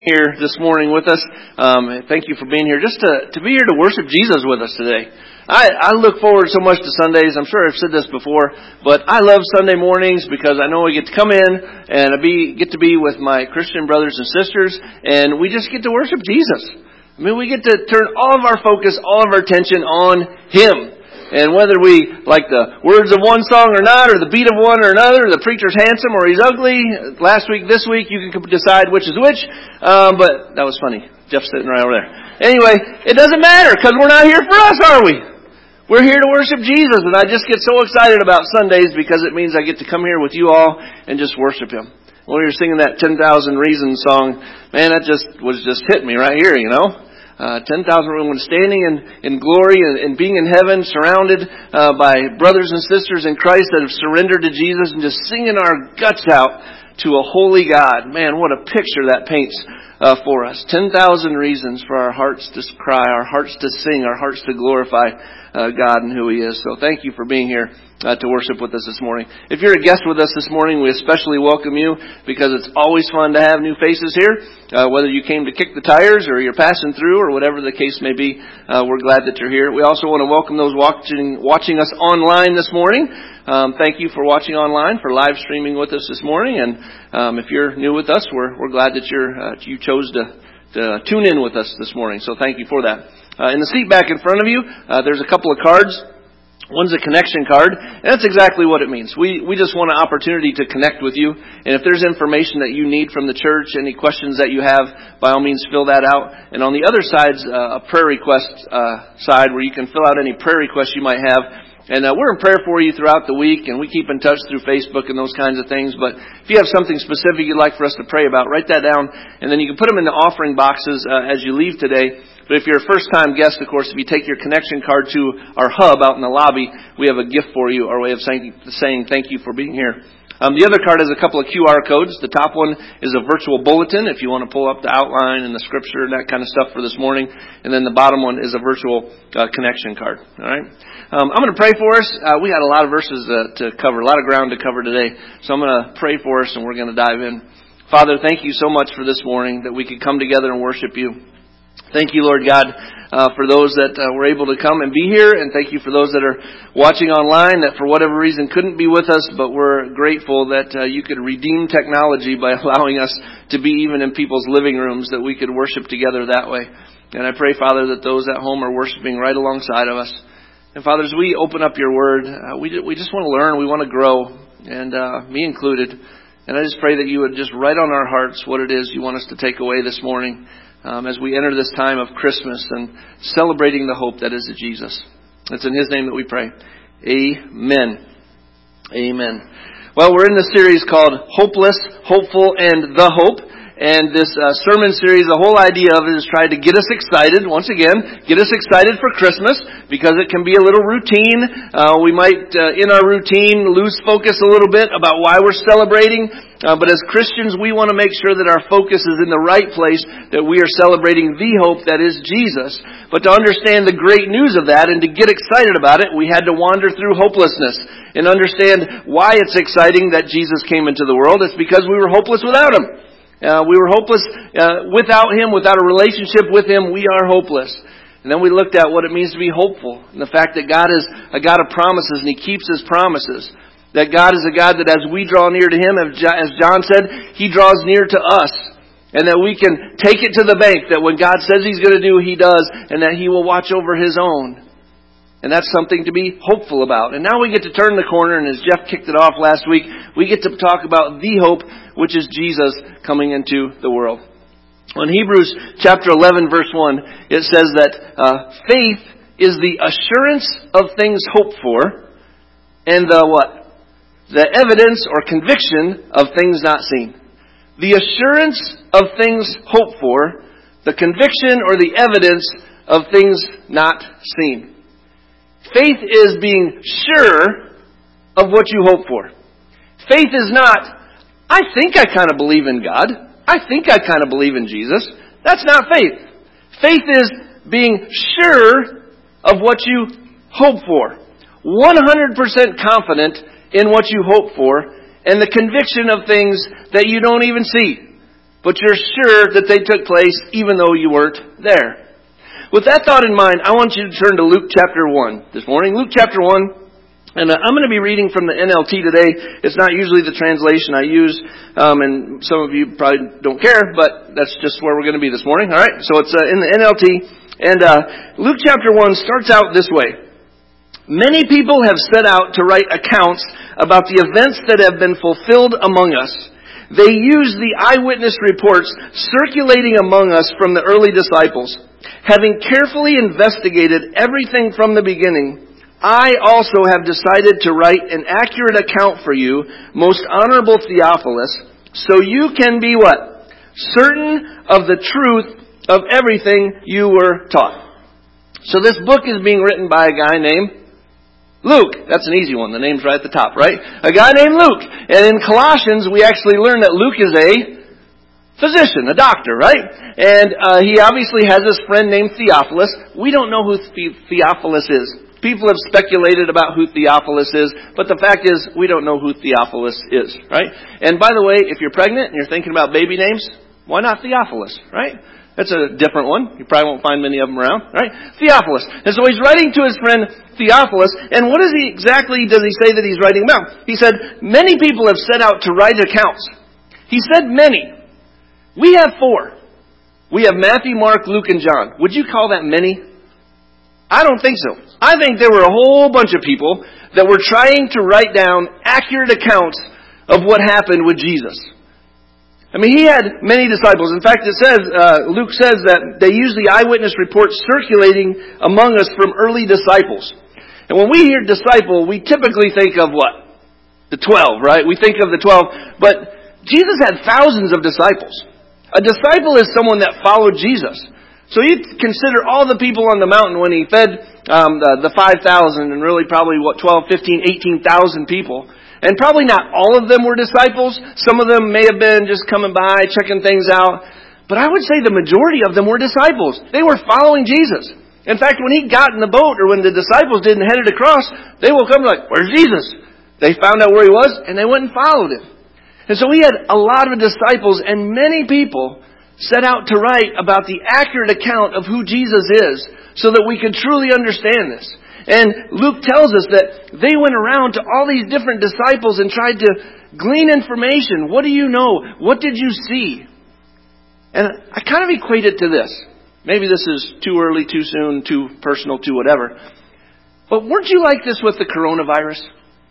Here this morning with us. Thank you for being here. Just to be here to worship Jesus with us today. I look forward so much to Sundays. I'm sure I've said this before, but I love Sunday mornings because I know I get to come in and get to be with my Christian brothers and sisters, and we just get to worship Jesus. I mean, we get to turn all of our focus, all of our attention on Him. And whether we like the words of one song or not, or the beat of one or another, the preacher's handsome or he's ugly, last week, this week, you can decide which is which. But that was funny. Jeff's sitting right over there. Anyway, it doesn't matter because we're not here for us, are we? We're here to worship Jesus. And I just get so excited about Sundays because it means I get to come here with you all and just worship Him. When we were singing that 10,000 Reasons song, man, that just hit me right here, you know. 10,000 women standing in glory and being in heaven, surrounded by brothers and sisters in Christ that have surrendered to Jesus and just singing our guts out to a holy God. Man, what a picture that paints for us. 10,000 reasons for our hearts to cry, our hearts to sing, our hearts to glorify God and who He is. So thank you for being here to worship with us this morning. If you're a guest with us this morning, we especially welcome you because it's always fun to have new faces here. Whether you came to kick the tires or you're passing through or whatever the case may be, we're glad that you're here. We also want to welcome those watching us online this morning. Thank you for watching online, for live streaming with us this morning. And if you're new with us, we're glad that you chose to tune in with us this morning. So thank you for that. In the seat back in front of you, there's a couple of cards. One's a connection card, and that's exactly what it means. We just want an opportunity to connect with you, and if there's information that you need from the church, any questions that you have, by all means fill that out. And on the other side's a prayer request side where you can fill out any prayer requests you might have. And we're in prayer for you throughout the week, and we keep in touch through Facebook and those kinds of things. But if you have something specific you'd like for us to pray about, write that down, and then you can put them in the offering boxes as you leave today. But if you're a first-time guest, of course, if you take your connection card to our hub out in the lobby, we have a gift for you, our way of saying thank you for being here. The other card has a couple of QR codes. The top one is a virtual bulletin if you want to pull up the outline and the scripture and that kind of stuff for this morning. And then the bottom one is a virtual connection card. All right. I'm going to pray for us. We had a lot of verses to cover, a lot of ground to cover today. So I'm going to pray for us and we're going to dive in. Father, thank you so much for this morning that we could come together and worship you. Thank you, Lord God, for those that were able to come and be here. And thank you for those that are watching online that for whatever reason couldn't be with us. But we're grateful that you could redeem technology by allowing us to be even in people's living rooms, that we could worship together that way. And I pray, Father, that those at home are worshiping right alongside of us. And Father, as we open up your word, we just want to learn. We want to grow, and me included. And I just pray that you would just write on our hearts what it is you want us to take away this morning. As we enter this time of Christmas and celebrating the hope that is Jesus. It's in His name that we pray. Amen. Amen. Well, we're in this series called Hopeless, Hopeful, and The Hope. And this sermon series, the whole idea of it is trying to get us excited, once again, get us excited for Christmas, because it can be a little routine. We might, in our routine, lose focus a little bit about why we're celebrating. But as Christians, we want to make sure that our focus is in the right place, that we are celebrating the hope that is Jesus. But to understand the great news of that and to get excited about it, we had to wander through hopelessness and understand why it's exciting that Jesus came into the world. It's because we were hopeless without Him. We were hopeless without Him, without a relationship with Him. We are hopeless. And then we looked at what it means to be hopeful, and the fact that God is a God of promises, and He keeps His promises. That God is a God that as we draw near to Him, as John said, He draws near to us. And that we can take it to the bank, that when God says He's going to do, He does, and that He will watch over His own. And that's something to be hopeful about. And now we get to turn the corner, and as Jeff kicked it off last week, we get to talk about the hope, which is Jesus coming into the world. In Hebrews chapter 11, verse 1, it says that faith is the assurance of things hoped for, and the what? The evidence or conviction of things not seen. The assurance of things hoped for, the conviction or the evidence of things not seen. Faith is being sure of what you hope for. Faith is not, I think I kind of believe in God. I think I kind of believe in Jesus. That's not faith. Faith is being sure of what you hope for. 100% confident in what you hope for and the conviction of things that you don't even see. but you're sure that they took place even though you weren't there. With that thought in mind, I want you to turn to Luke chapter 1 this morning. Luke chapter 1. And I'm going to be reading from the NLT today. It's not usually the translation I use, and some of you probably don't care, but that's just where we're going to be this morning. All right, so it's in the NLT, and Luke chapter 1 starts out this way. Many people have set out to write accounts about the events that have been fulfilled among us. They use the eyewitness reports circulating among us from the early disciples. Having carefully investigated everything from the beginning, I also have decided to write an accurate account for you, most honorable Theophilus, so you can be what? Certain of the truth of everything you were taught. So this book is being written by a guy named Luke. That's an easy one. The name's right at the top, right? A guy named Luke. And in Colossians, we actually learn that Luke is a physician, a doctor, right? And he obviously has this friend named Theophilus. We don't know who Theophilus is. People have speculated about who Theophilus is, but the fact is, we don't know who Theophilus is, right? And by the way, if you're pregnant and you're thinking about baby names, why not Theophilus, right? That's a different one. You probably won't find many of them around, right? Theophilus. And so he's writing to his friend Theophilus, and what does he say that he's writing about? He said, many people have set out to write accounts. He said many. We have 4. We have Matthew, Mark, Luke, and John. Would you call that many? I don't think so. I think there were a whole bunch of people that were trying to write down accurate accounts of what happened with Jesus. I mean, he had many disciples. In fact, it says, Luke says that they use the eyewitness reports circulating among us from early disciples. And when we hear disciple, we typically think of what? The 12, right? We think of the 12. But Jesus had thousands of disciples. A disciple is someone that followed Jesus. So you consider all the people on the mountain when he fed the 5,000 and really probably 12, 15, 18,000 people. And probably not all of them were disciples. Some of them may have been just coming by, checking things out. But I would say the majority of them were disciples. They were following Jesus. In fact, when he got in the boat or when the disciples didn't head it across, they woke up and like, where's Jesus? They found out where he was and they went and followed him. And so he had a lot of disciples and many people set out to write about the accurate account of who Jesus is so that we could truly understand this. And Luke tells us that they went around to all these different disciples and tried to glean information. What do you know? What did you see? And I kind of equate it to this. Maybe this is too early, too soon, too personal, too whatever. But weren't you like this with the coronavirus?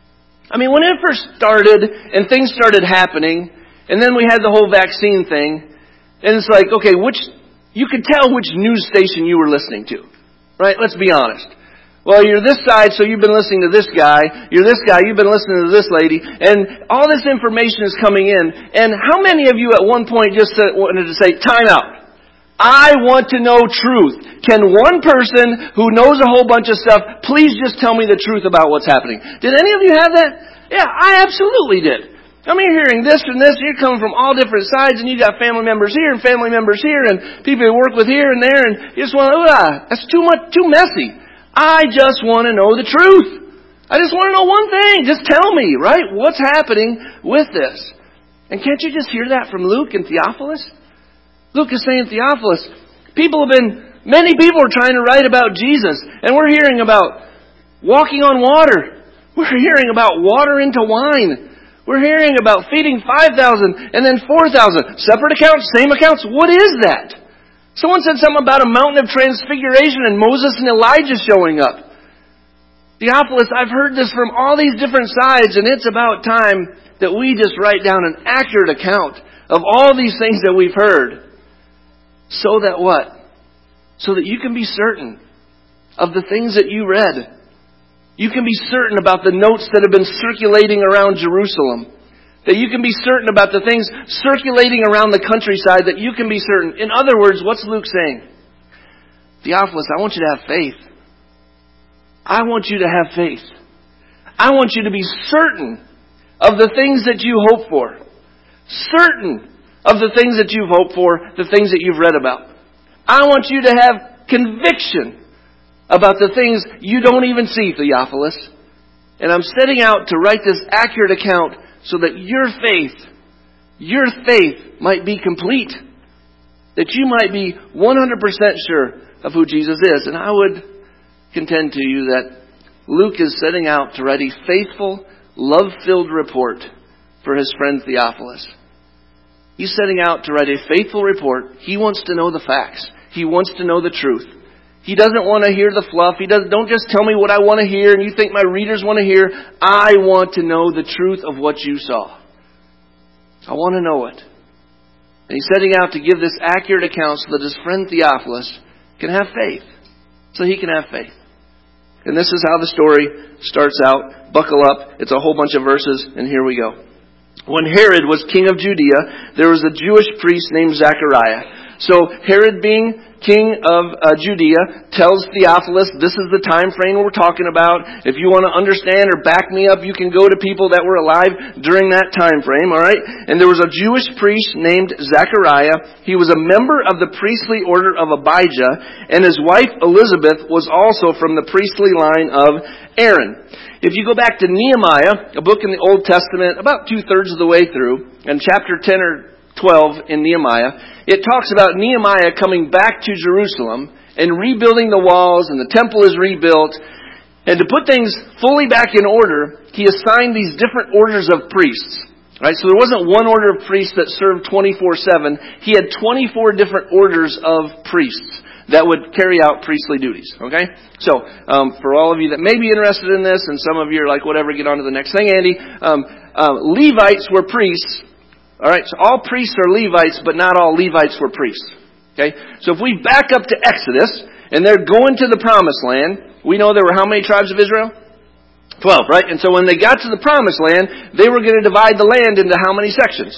I mean, when it first started and things started happening, and then we had the whole vaccine thing, and it's like, okay, you could tell which news station you were listening to. Right? Let's be honest. Well, you're this side, so you've been listening to this guy. You're this guy, you've been listening to this lady. And all this information is coming in. And how many of you at one point just wanted to say, time out. I want to know truth. Can one person who knows a whole bunch of stuff, please just tell me the truth about what's happening? Did any of you have that? Yeah, I absolutely did. I mean, you're hearing this and this, you're coming from all different sides, and you got family members here and family members here, and people you work with here and there, and you just want to, that's too much, too messy. I just want to know the truth. I just want to know one thing. Just tell me, right? What's happening with this? And can't you just hear that from Luke and Theophilus? Luke is saying, Theophilus, many people are trying to write about Jesus, and we're hearing about walking on water. We're hearing about water into wine. We're hearing about feeding 5,000 and then 4,000. Separate accounts, same accounts. What is that? Someone said something about a mountain of transfiguration and Moses and Elijah showing up. Theophilus, I've heard this from all these different sides, and it's about time that we just write down an accurate account of all these things that we've heard. So that what? So that you can be certain of the things that you read. You can be certain about the notes that have been circulating around Jerusalem. That you can be certain about the things circulating around the countryside. That you can be certain. In other words, what's Luke saying? Theophilus, I want you to have faith. I want you to have faith. I want you to be certain of the things that you hope for. Certain of the things that you've hoped for, the things that you've read about. I want you to have conviction about the things you don't even see, Theophilus. And I'm setting out to write this accurate account so that your faith your faith might be complete. That you might be 100% sure of who Jesus is. And I would contend to you that Luke is setting out to write a faithful, love-filled report for his friend Theophilus. He's setting out to write a faithful report. He wants to know the facts. He wants to know the truth. He doesn't want to hear the fluff. Don't just tell me what I want to hear and you think my readers want to hear. I want to know the truth of what you saw. I want to know it. And he's setting out to give this accurate account so that his friend Theophilus can have faith. So he can have faith. And this is how the story starts out. Buckle up. It's a whole bunch of verses, and here we go. When Herod was king of Judea, there was a Jewish priest named Zechariah. So Herod, being king of Judea, tells Theophilus, this is the time frame we're talking about. If you want to understand or back me up, you can go to people that were alive during that time frame, all right? And there was a Jewish priest named Zechariah. He was a member of the priestly order of Abijah, and his wife Elizabeth was also from the priestly line of Aaron. If you go back to Nehemiah, a book in the Old Testament, about 2/3 of the way through, and chapter 10 or 12 in Nehemiah, it talks about Nehemiah coming back to Jerusalem and rebuilding the walls, and the temple is rebuilt. And to put things fully back in order, he assigned these different orders of priests. Right? So there wasn't one order of priests that served 24/7. He had 24 different orders of priests that would carry out priestly duties. Okay? So, for all of you that may be interested in this, and some of you are like, whatever, get on to the next thing, Andy. Levites were priests. Alright, so all priests are Levites, but not all Levites were priests. Okay? So if we back up to Exodus, and they're going to the Promised Land, we know there were how many tribes of Israel? 12, right? And so when they got to the Promised Land, they were going to divide the land into how many sections?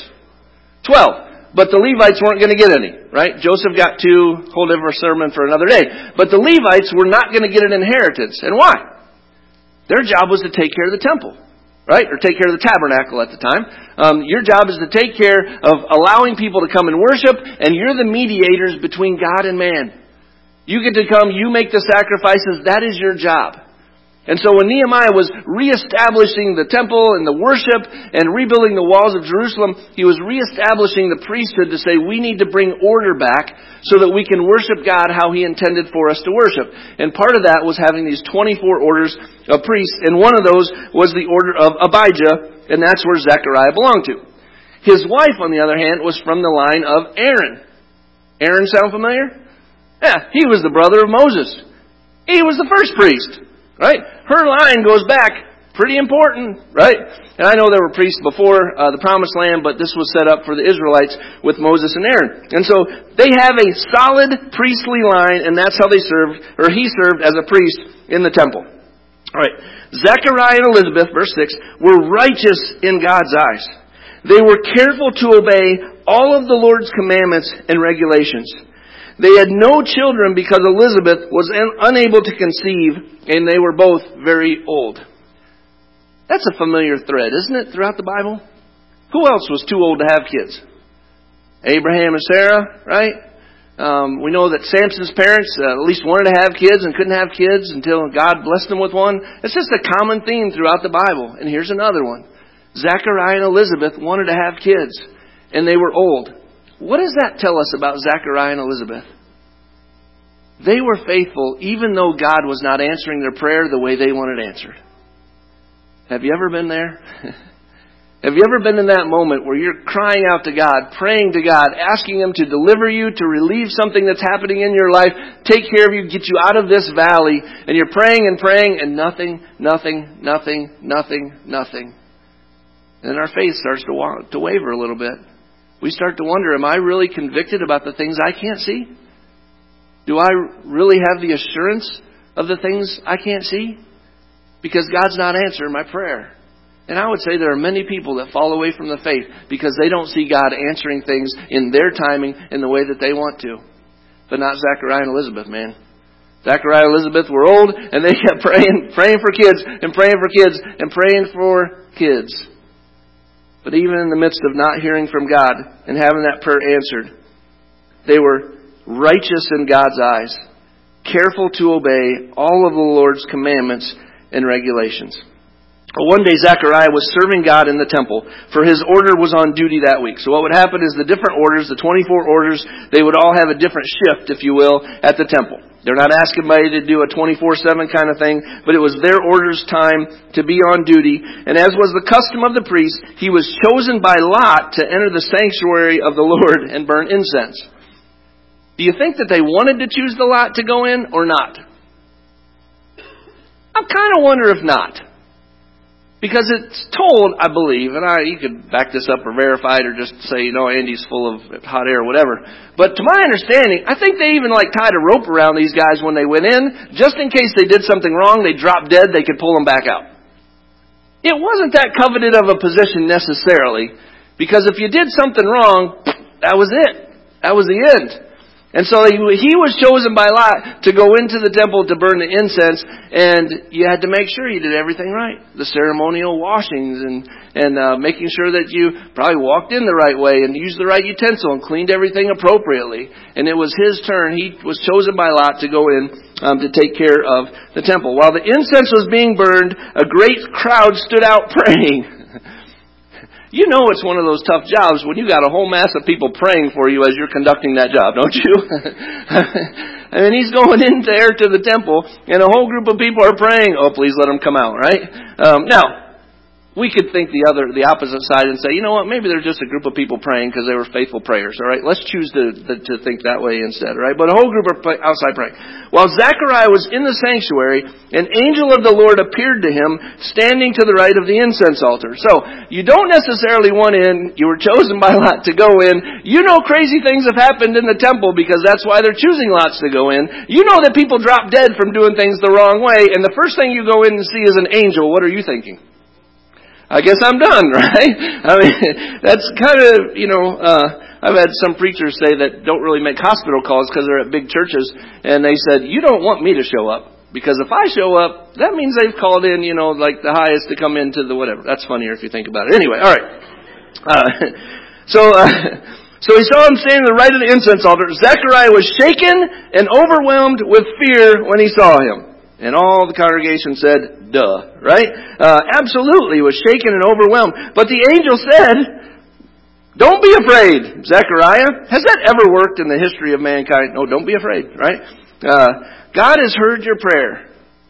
12. But the Levites weren't going to get any, right? Joseph got 2, whole different sermon for another day. But the Levites were not going to get an inheritance. And why? Their job was to take care of the temple, right? Or take care of the tabernacle at the time. Your job is to take care of allowing people to come and worship, and you're the mediators between God and man. You get to come, you make the sacrifices, that is your job. And so when Nehemiah was reestablishing the temple and the worship and rebuilding the walls of Jerusalem, he was reestablishing the priesthood to say we need to bring order back so that we can worship God how He intended for us to worship. And part of that was having these 24 orders of priests, and one of those was the order of Abijah, and that's where Zechariah belonged to. His wife, on the other hand, was from the line of Aaron. Aaron sound familiar? Yeah, he was the brother of Moses. He was the first priest. Right? Her line goes back pretty important, right? And I know there were priests before the Promised Land, but this was set up for the Israelites with Moses and Aaron. And so they have a solid priestly line, and that's how they served, or he served as a priest in the temple. All right. Zechariah and Elizabeth, verse 6, were righteous in God's eyes. They were careful to obey all of the Lord's commandments and regulations. They had no children because Elizabeth was unable to conceive, and they were both very old. That's a familiar thread, isn't it, throughout the Bible? Who else was too old to have kids? Abraham and Sarah, right? We know that Samson's parents at least wanted to have kids and couldn't have kids until God blessed them with one. It's just a common theme throughout the Bible. And here's another one. Zechariah and Elizabeth wanted to have kids, and they were old. What does that tell us about Zechariah and Elizabeth? They were faithful even though God was not answering their prayer the way they wanted answered. Have you ever been there? Have you ever been in that moment where you're crying out to God, praying to God, asking Him to deliver you, to relieve something that's happening in your life, take care of you, get you out of this valley, and you're praying and praying, and nothing. And our faith starts to waver a little bit. We start to wonder, am I really convicted about the things I can't see? Do I really have the assurance of the things I can't see? Because God's not answering my prayer. And I would say there are many people that fall away from the faith because they don't see God answering things in their timing in the way that they want to. But not Zechariah and Elizabeth, man. Zechariah and Elizabeth were old, and they kept praying for kids, and praying for kids, and praying for kids. But even in the midst of not hearing from God and having that prayer answered, they were righteous in God's eyes, careful to obey all of the Lord's commandments and regulations. One day Zechariah was serving God in the temple, for his order was on duty that week. So what would happen is the different orders, the 24 orders, they would all have a different shift, if you will, at the temple. They're not asking anybody to do a 24/7 kind of thing, but it was their order's time to be on duty. And as was the custom of the priest, he was chosen by lot to enter the sanctuary of the Lord and burn incense. Do you think that they wanted to choose the lot to go in or not? I kind of wonder if not. Because it's told, I believe, and you could back this up or verify it or just say, Andy's full of hot air or whatever. But to my understanding, I think they even tied a rope around these guys when they went in. Just in case they did something wrong, they dropped dead, they could pull them back out. It wasn't that coveted of a position necessarily. Because if you did something wrong, that was it. That was the end. And so he was chosen by lot to go into the temple to burn the incense, and you had to make sure you did everything right. The ceremonial washings and making sure that you probably walked in the right way and used the right utensil and cleaned everything appropriately. And it was his turn. He was chosen by lot to go in to take care of the temple. While the incense was being burned, a great crowd stood out praying. You know it's one of those tough jobs when you got a whole mass of people praying for you as you're conducting that job, don't you? I mean, he's going in there to the temple, and a whole group of people are praying. Oh, please let him come out, right? Now, we could think the opposite side and say, you know what, maybe they're just a group of people praying because they were faithful prayers, all right? Let's choose to think that way instead, all right? But a whole group are outside praying. While Zechariah was in the sanctuary, an angel of the Lord appeared to him, standing to the right of the incense altar. So, you don't necessarily want in, you were chosen by lot to go in. You know crazy things have happened in the temple because that's why they're choosing lots to go in. You know that people drop dead from doing things the wrong way, and the first thing you go in and see is an angel. What are you thinking? I guess I'm done, right? I mean, that's kind of, I've had some preachers say that don't really make hospital calls because they're at big churches, and they said, you don't want me to show up, because if I show up, that means they've called in, the highest to come into the whatever. That's funnier if you think about it. Anyway, all right. So he saw him standing to the right of the incense altar. Zechariah was shaken and overwhelmed with fear when he saw him. And all the congregation said, duh, right? Absolutely, was shaken and overwhelmed. But the angel said, don't be afraid, Zechariah. Has that ever worked in the history of mankind? No, don't be afraid, right? God has heard your prayer.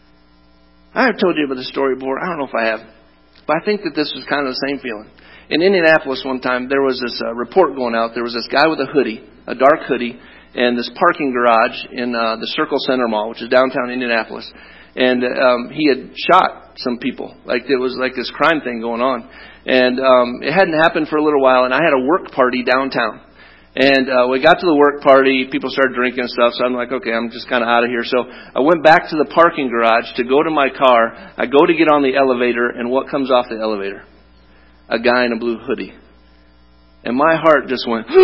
I have told you about this story before. I don't know if I have. But I think that this was kind of the same feeling. In Indianapolis one time, there was this report going out. There was this guy with a hoodie, a dark hoodie, and this parking garage in the Circle Center Mall, which is downtown Indianapolis. And he had shot some people. It was like this crime thing going on. And it hadn't happened for a little while, and I had a work party downtown. And we got to the work party, people started drinking and stuff, so I'm like, okay, I'm just kind of out of here. So I went back to the parking garage to go to my car. I go to get on the elevator, and what comes off the elevator? A guy in a blue hoodie. And my heart just went,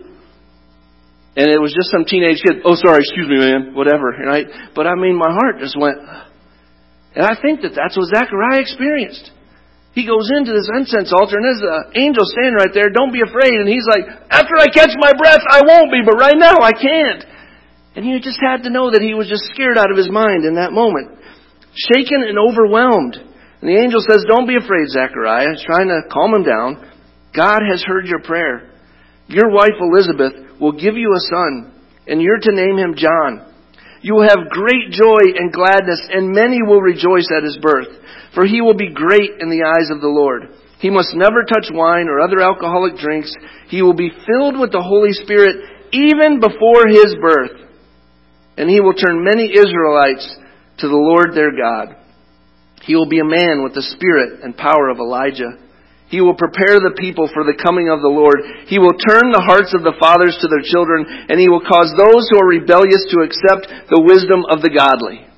and it was just some teenage kid. Oh, sorry, excuse me, man. Whatever, right? But I mean, my heart just went. And I think that that's what Zechariah experienced. He goes into this incense altar, and there's an angel standing right there. Don't be afraid. And he's like, after I catch my breath, I won't be, but right now I can't. And you just had to know that he was just scared out of his mind in that moment. Shaken and overwhelmed. And the angel says, don't be afraid, Zechariah. He's trying to calm him down. God has heard your prayer. Your wife Elizabeth will give you a son, and you're to name him John. You will have great joy and gladness, and many will rejoice at his birth, for he will be great in the eyes of the Lord. He must never touch wine or other alcoholic drinks. He will be filled with the Holy Spirit even before his birth, and he will turn many Israelites to the Lord their God. He will be a man with the spirit and power of Elijah. He will prepare the people for the coming of the Lord. He will turn the hearts of the fathers to their children, and he will cause those who are rebellious to accept the wisdom of the godly.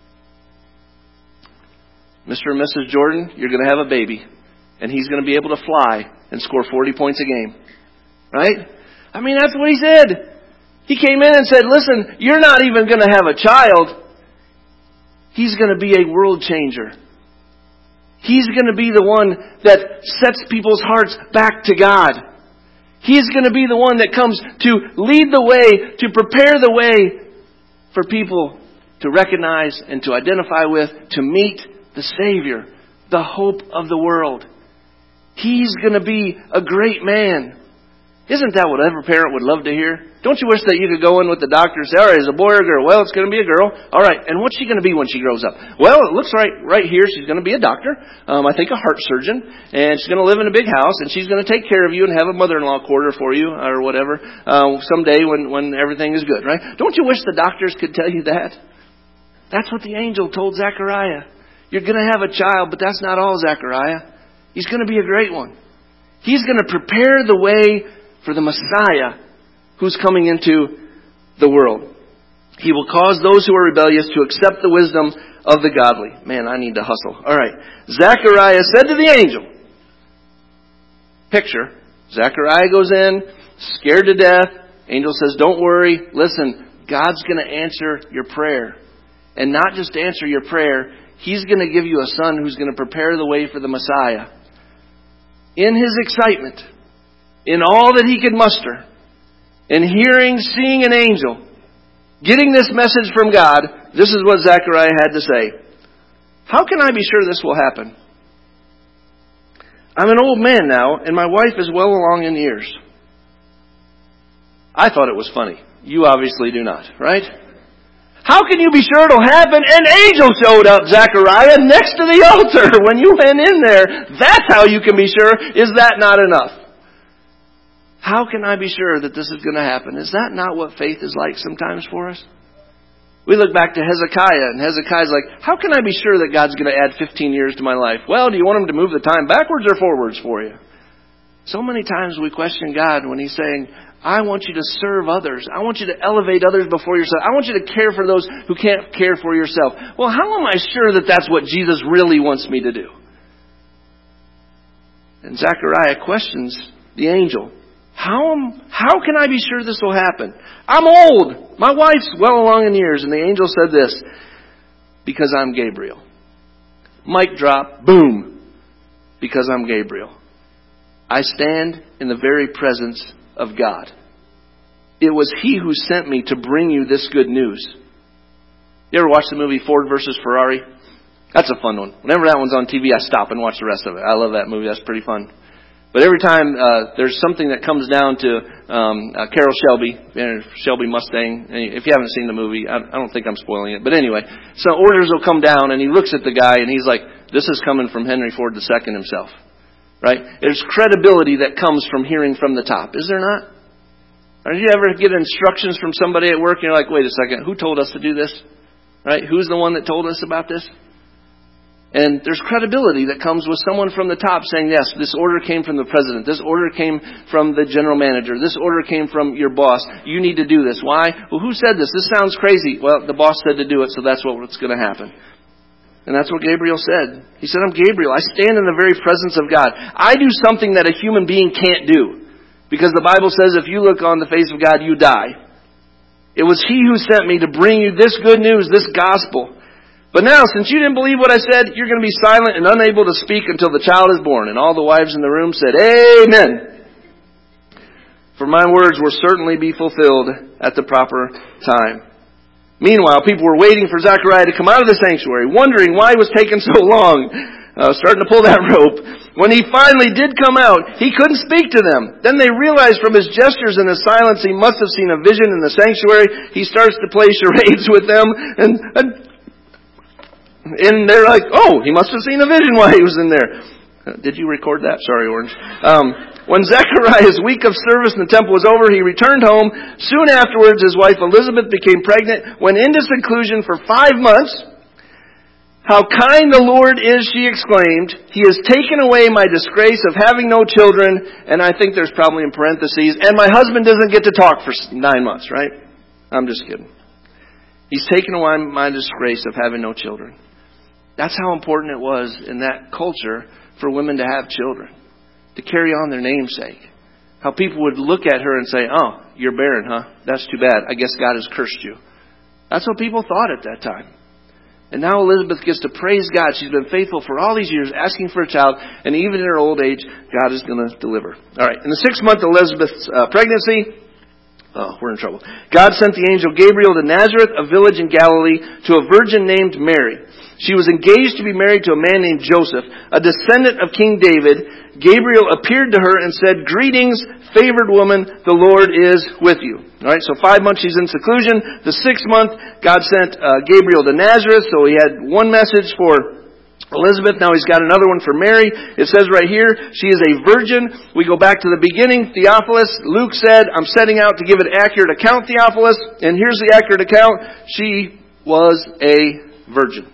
Mr. and Mrs. Jordan, you're going to have a baby, and he's going to be able to fly and score 40 points a game. Right? I mean, that's what he said. He came in and said, listen, you're not even going to have a child. He's going to be a world changer. He's going to be the one that sets people's hearts back to God. He's going to be the one that comes to lead the way, to prepare the way for people to recognize and to identify with, to meet the Savior, the hope of the world. He's going to be a great man. Isn't that what every parent would love to hear? Don't you wish that you could go in with the doctor and say, all right, is it a boy or a girl? Well, it's going to be a girl. All right, and what's she going to be when she grows up? Well, it looks right here she's going to be a doctor, I think a heart surgeon, and she's going to live in a big house, and she's going to take care of you and have a mother-in-law quarter for you or whatever someday when everything is good, right? Don't you wish the doctors could tell you that? That's what the angel told Zechariah. You're going to have a child, but that's not all, Zechariah. He's going to be a great one. He's going to prepare the way for the Messiah who's coming into the world. He will cause those who are rebellious to accept the wisdom of the godly. Man, I need to hustle. All right. Zechariah said to the angel, picture, Zechariah goes in, scared to death. Angel says, don't worry. Listen, God's going to answer your prayer. And not just answer your prayer, He's going to give you a son who's going to prepare the way for the Messiah. In his excitement, in all that he could muster, in seeing an angel, getting this message from God, this is what Zechariah had to say. How can I be sure this will happen? I'm an old man now, and my wife is well along in years. I thought it was funny. You obviously do not, right? How can you be sure it'll happen? An angel showed up, Zechariah, next to the altar when you went in there. That's how you can be sure. Is that not enough? How can I be sure that this is going to happen? Is that not what faith is like sometimes for us? We look back to Hezekiah, and Hezekiah's like, how can I be sure that God's going to add 15 years to my life? Well, do you want Him to move the time backwards or forwards for you? So many times we question God when He's saying, I want you to serve others. I want you to elevate others before yourself. I want you to care for those who can't care for yourself. Well, how am I sure that that's what Jesus really wants me to do? And Zechariah questions the angel. How can I be sure this will happen? I'm old. My wife's well along in years. And the angel said this, because I'm Gabriel. Mic drop, boom. Because I'm Gabriel. I stand in the very presence of God. It was He who sent me to bring you this good news. You ever watch the movie Ford versus Ferrari? That's a fun one. Whenever that one's on TV, I stop and watch the rest of it. I love that movie. That's pretty fun. But every time there's something that comes down to Carroll Shelby, Shelby Mustang. If you haven't seen the movie, I don't think I'm spoiling it. But anyway, so orders will come down and he looks at the guy and he's like, this is coming from Henry Ford II himself. Right? There's credibility that comes from hearing from the top. Is there not? Or did you ever get instructions from somebody at work and you're like, wait a second, who told us to do this? Right? Who's the one that told us about this? And there's credibility that comes with someone from the top saying, yes, this order came from the president. This order came from the general manager. This order came from your boss. You need to do this. Why? Well, who said this? This sounds crazy. Well, the boss said to do it, so that's what's going to happen. And that's what Gabriel said. He said, I'm Gabriel. I stand in the very presence of God. I do something that a human being can't do. Because the Bible says if you look on the face of God, you die. It was He who sent me to bring you this good news, this gospel. But now, since you didn't believe what I said, you're going to be silent and unable to speak until the child is born. And all the wives in the room said, Amen. For my words will certainly be fulfilled at the proper time. Meanwhile, people were waiting for Zechariah to come out of the sanctuary, wondering why it was taking so long, starting to pull that rope. When he finally did come out, he couldn't speak to them. Then they realized from his gestures and his silence he must have seen a vision in the sanctuary. He starts to play charades with them, and they're like, oh, he must have seen a vision while he was in there. Did you record that? Sorry, Orange. When Zechariah's week of service in the temple was over, he returned home. Soon afterwards, his wife Elizabeth became pregnant, went into seclusion for 5 months. How kind the Lord is, she exclaimed. He has taken away my disgrace of having no children. And I think there's probably in parentheses, and my husband doesn't get to talk for 9 months, right? I'm just kidding. He's taken away my disgrace of having no children. That's how important it was in that culture for women to have children, to carry on their namesake. How people would look at her and say, oh, you're barren, huh? That's too bad. I guess God has cursed you. That's what people thought at that time. And now Elizabeth gets to praise God. She's been faithful for all these years, asking for a child. And even in her old age, God is going to deliver. All right. In the 6th month of Elizabeth's pregnancy, we're in trouble. God sent the angel Gabriel to Nazareth, a village in Galilee, to a virgin named Mary. She was engaged to be married to a man named Joseph, a descendant of King David. Gabriel appeared to her and said, "Greetings, favored woman, the Lord is with you." Alright, so 5 months she's in seclusion. The 6th month, God sent Gabriel to Nazareth, so he had one message for Elizabeth. Now he's got another one for Mary. It says right here, she is a virgin. We go back to the beginning. Theophilus, Luke said, I'm setting out to give an accurate account, Theophilus. And here's the accurate account. She was a virgin.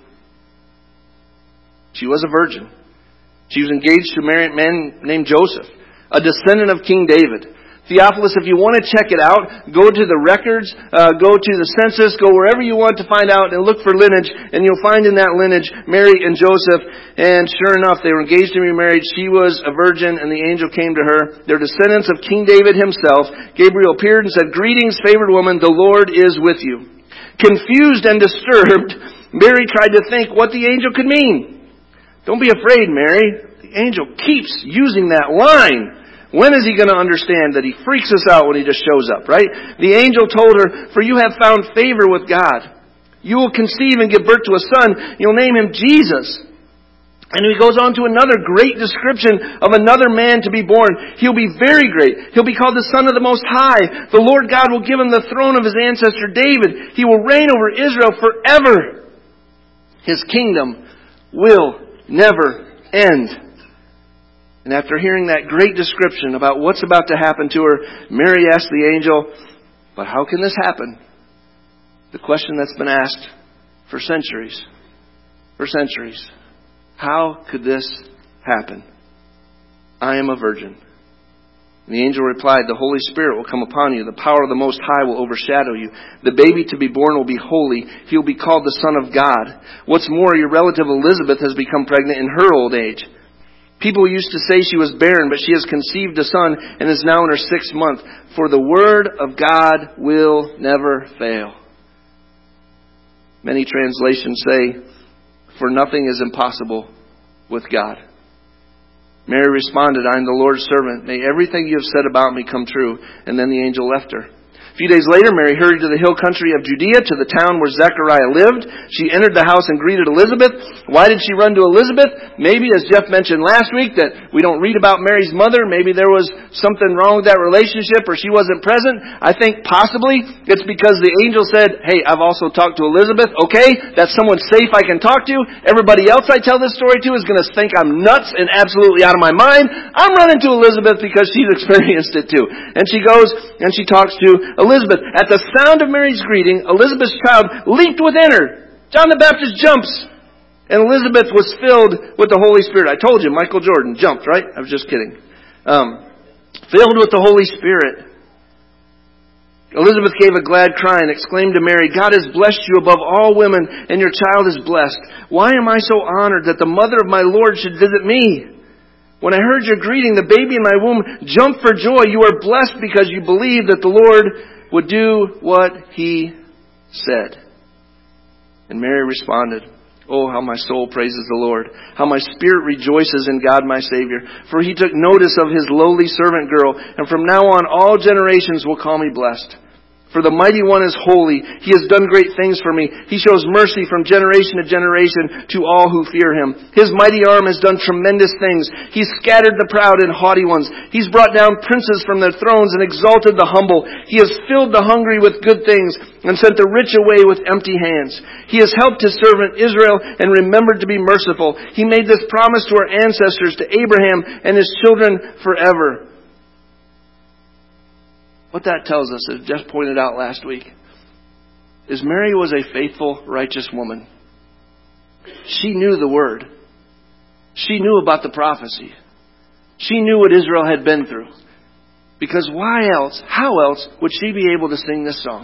She was a virgin. She was engaged to a man named Joseph, a descendant of King David. Theophilus, if you want to check it out, go to the records, go to the census, go wherever you want to find out and look for lineage, and you'll find in that lineage Mary and Joseph. And sure enough, they were engaged to be married. She was a virgin, and the angel came to her. They're descendants of King David himself. Gabriel appeared and said, "Greetings, favored woman, the Lord is with you." Confused and disturbed, Mary tried to think what the angel could mean. Don't be afraid, Mary. The angel keeps using that line. When is he going to understand that he freaks us out when he just shows up, right? The angel told her, "For you have found favor with God. You will conceive and give birth to a son. You'll name him Jesus." And he goes on to another great description of another man to be born. He'll be very great. He'll be called the Son of the Most High. The Lord God will give him the throne of his ancestor David. He will reign over Israel forever. His kingdom will never end. And after hearing that great description about what's about to happen to her, Mary asked the angel, "But how can this happen?" The question that's been asked for centuries. For centuries. How could this happen? I am a virgin. And the angel replied, "The Holy Spirit will come upon you. The power of the Most High will overshadow you. The baby to be born will be holy. He will be called the Son of God. What's more, your relative Elizabeth has become pregnant in her old age. People used to say she was barren, but she has conceived a son and is now in her 6th month. For the word of God will never fail." Many translations say, "For nothing is impossible with God." Mary responded, "I am the Lord's servant. May everything you have said about me come true." And then the angel left her. A few days later, Mary hurried to the hill country of Judea, to the town where Zechariah lived. She entered the house and greeted Elizabeth. Why did she run to Elizabeth? Maybe, as Jeff mentioned last week, that we don't read about Mary's mother. Maybe there was something wrong with that relationship, or she wasn't present. I think possibly it's because the angel said, "Hey, I've also talked to Elizabeth. Okay, that's someone safe I can talk to. Everybody else I tell this story to is going to think I'm nuts and absolutely out of my mind. I'm running to Elizabeth because she's experienced it too." And she goes and she talks to Elizabeth. At the sound of Mary's greeting, Elizabeth's child leaped within her. John the Baptist jumps. And Elizabeth was filled with the Holy Spirit. I told you, Michael Jordan jumped, right? I was just kidding. Filled with the Holy Spirit. Elizabeth gave a glad cry and exclaimed to Mary, "God has blessed you above all women, and your child is blessed. Why am I so honored that the mother of my Lord should visit me? When I heard your greeting, the baby in my womb jumped for joy. You are blessed because you believed that the Lord would do what He said." And Mary responded, "Oh, how my soul praises the Lord. How my spirit rejoices in God my Savior. For He took notice of His lowly servant girl. And from now on, all generations will call me blessed. For the Mighty One is holy. He has done great things for me. He shows mercy from generation to generation to all who fear Him. His mighty arm has done tremendous things. He's scattered the proud and haughty ones. He's brought down princes from their thrones and exalted the humble. He has filled the hungry with good things and sent the rich away with empty hands. He has helped His servant Israel and remembered to be merciful. He made this promise to our ancestors, to Abraham and his children forever." What that tells us, as Jeff pointed out last week, is Mary was a faithful, righteous woman. She knew the Word. She knew about the prophecy. She knew what Israel had been through. Because why else, how else would she be able to sing this song?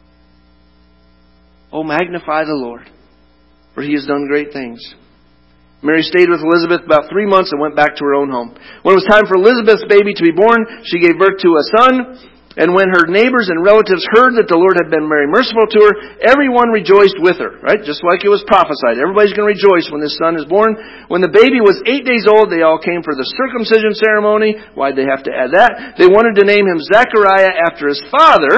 "Oh, magnify the Lord, for He has done great things." Mary stayed with Elizabeth about 3 months and went back to her own home. When it was time for Elizabeth's baby to be born, she gave birth to a son. And when her neighbors and relatives heard that the Lord had been very merciful to her, everyone rejoiced with her, right? Just like it was prophesied. Everybody's going to rejoice when this son is born. When the baby was 8 days old, they all came for the circumcision ceremony. Why'd they have to add that? They wanted to name him Zechariah after his father,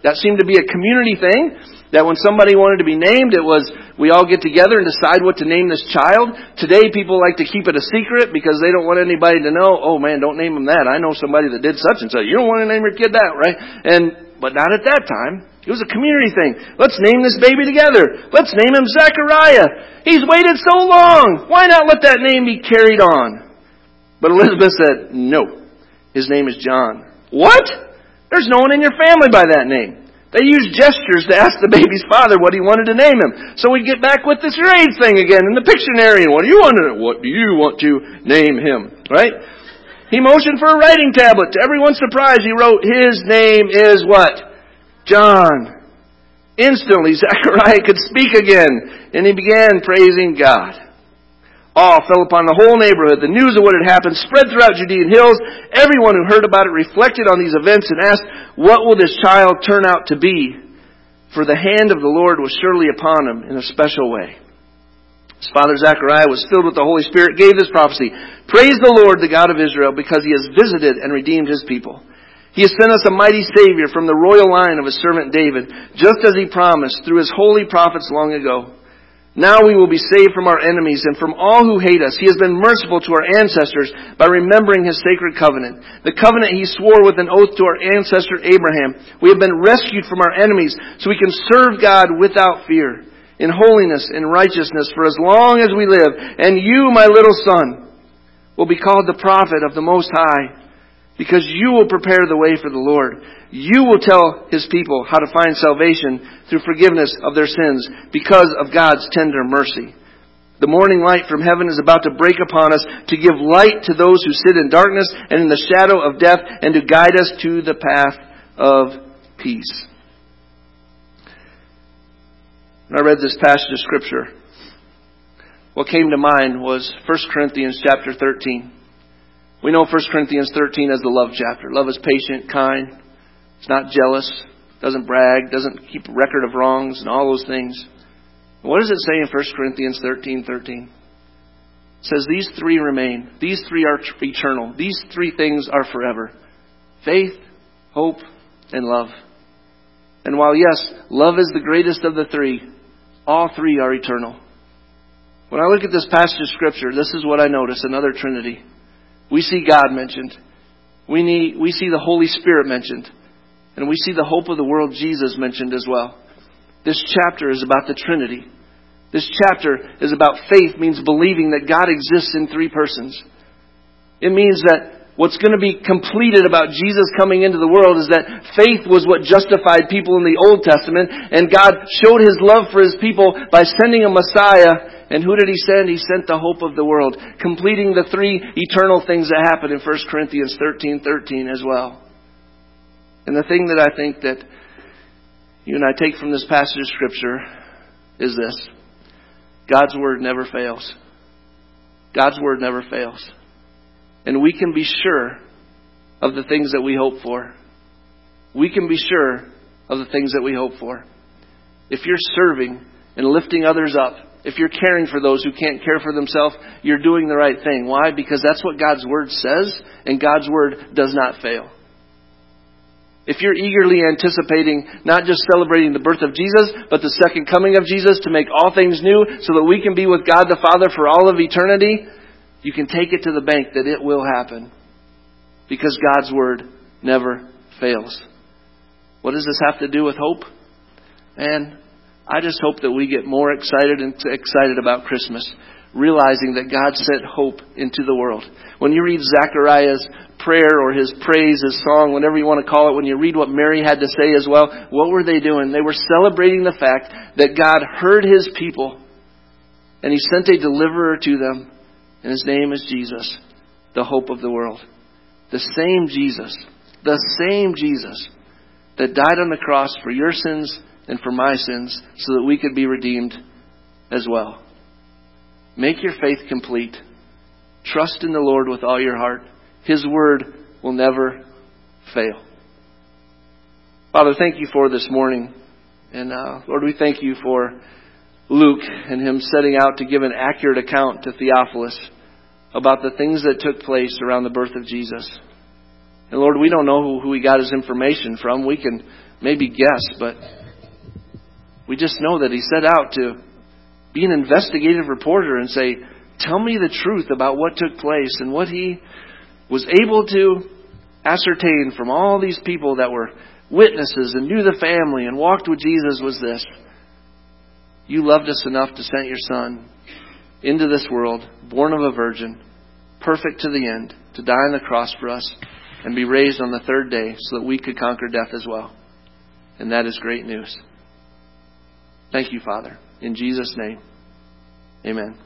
That seemed to be a community thing, that when somebody wanted to be named, it was we all get together and decide what to name this child. Today, people like to keep it a secret because they don't want anybody to know, oh man, don't name him that. I know somebody that did such and such. You don't want to name your kid that, right? But not at that time. It was a community thing. Let's name this baby together. Let's name him Zechariah. He's waited so long. Why not let that name be carried on? But Elizabeth said, no. His name is John. What? There's no one in your family by that name. They used gestures to ask the baby's father what he wanted to name him. So we get back with this charade thing again in the Pictionary. What do you want to name him? Right? He motioned for a writing tablet. To everyone's surprise, he wrote, his name is what? John. Instantly, Zechariah could speak again, and he began praising God. Awe fell upon the whole neighborhood. The news of what had happened spread throughout Judean hills. Everyone who heard about it reflected on these events and asked, what will this child turn out to be? For the hand of the Lord was surely upon him in a special way. His father Zechariah was filled with the Holy Spirit, gave this prophecy. Praise the Lord, the God of Israel, because He has visited and redeemed His people. He has sent us a mighty Savior from the royal line of His servant David, just as He promised through His holy prophets long ago. Now we will be saved from our enemies and from all who hate us. He has been merciful to our ancestors by remembering His sacred covenant. The covenant He swore with an oath to our ancestor Abraham. We have been rescued from our enemies so we can serve God without fear, in holiness and righteousness for as long as we live. And you, my little son, will be called the prophet of the Most High, because you will prepare the way for the Lord. You will tell His people how to find salvation through forgiveness of their sins because of God's tender mercy. The morning light from heaven is about to break upon us to give light to those who sit in darkness and in the shadow of death and to guide us to the path of peace. When I read this passage of Scripture, what came to mind was 1 Corinthians chapter 13. We know 1 Corinthians 13 as the love chapter. Love is patient, kind. It's not jealous, doesn't brag, doesn't keep a record of wrongs and all those things. What does it say in 1 Corinthians 13:13? It says these three remain. These three are eternal. These three things are forever. Faith, hope, and love. And while yes, love is the greatest of the three, all three are eternal. When I look at this passage of Scripture, this is what I notice, another Trinity. We see God mentioned. We see the Holy Spirit mentioned. And we see the hope of the world, Jesus, mentioned as well. This chapter is about the Trinity. This chapter is about faith, means believing that God exists in three persons. It means that what's going to be completed about Jesus coming into the world is that faith was what justified people in the Old Testament. And God showed His love for His people by sending a Messiah. And who did He send? He sent the hope of the world, completing the three eternal things that happened in 1 Corinthians 13:13 as well. And the thing that I think that you and I take from this passage of Scripture is this. God's Word never fails. God's Word never fails. And we can be sure of the things that we hope for. We can be sure of the things that we hope for. If you're serving and lifting others up, if you're caring for those who can't care for themselves, you're doing the right thing. Why? Because that's what God's Word says, and God's Word does not fail. If you're eagerly anticipating not just celebrating the birth of Jesus, but the second coming of Jesus to make all things new so that we can be with God the Father for all of eternity, you can take it to the bank that it will happen. Because God's Word never fails. What does this have to do with hope? And I just hope that we get more excited about Christmas, realizing that God sent hope into the world. When you read Zechariah's prayer or his praise, his song, whatever you want to call it, when you read what Mary had to say as well, what were they doing? They were celebrating the fact that God heard His people and He sent a deliverer to them, and His name is Jesus, the hope of the world. The same Jesus that died on the cross for your sins and for my sins so that we could be redeemed as well. Make your faith complete. Trust in the Lord with all your heart. His Word will never fail. Father, thank You for this morning. And Lord, we thank You for Luke and him setting out to give an accurate account to Theophilus about the things that took place around the birth of Jesus. And Lord, we don't know who he got his information from. We can maybe guess, but we just know that he set out to be an investigative reporter and say, tell me the truth about what took place. And what he was able to ascertain from all these people that were witnesses and knew the family and walked with Jesus was this: you loved us enough to send your Son into this world, born of a virgin, perfect to the end, to die on the cross for us and be raised on the third day so that we could conquer death as well. And that is great news. Thank you, Father. In Jesus' name, amen.